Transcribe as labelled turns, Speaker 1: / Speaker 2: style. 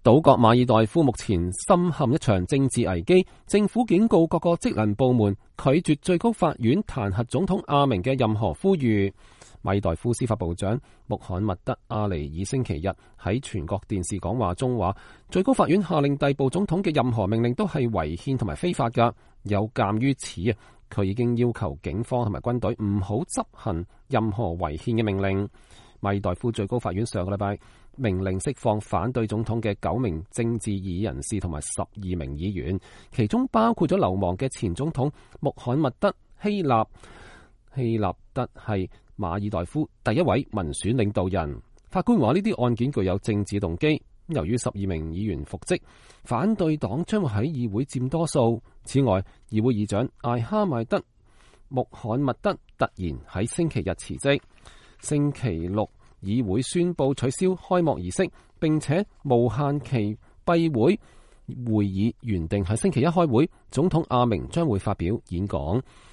Speaker 1: 島國馬爾代夫目前深陷一場政治危機，政府警告各個職能部門拒絕最高法院彈劾總統阿明嘅任何呼籲。馬爾代夫司法部長穆罕默德阿尼爾星期日喺全國電視講話中話，最高法院下令逮捕總統嘅任何命令都係違憲同埋非法㗎。有鑑於此，佢已經要求警方同埋軍隊唔好執行任何違憲嘅命令。馬爾代夫最高法院上個禮拜命令釋放反對總統嘅9名政治異議人士同埋12名議員，其中包括咗流亡嘅前總統穆罕默德希納。希納德係馬爾代夫第一位民選領導人。法官話呢啲案件具有政治動機。由於12名議員復職，反對黨將會喺議會佔多數。此外，議會議長艾哈邁德穆罕默德突然喺星期日辭職。星期六，議會宣布取消開幕儀式，並且無限期閉會。會議原定喺星期一開會，總統阿明將會發表演講。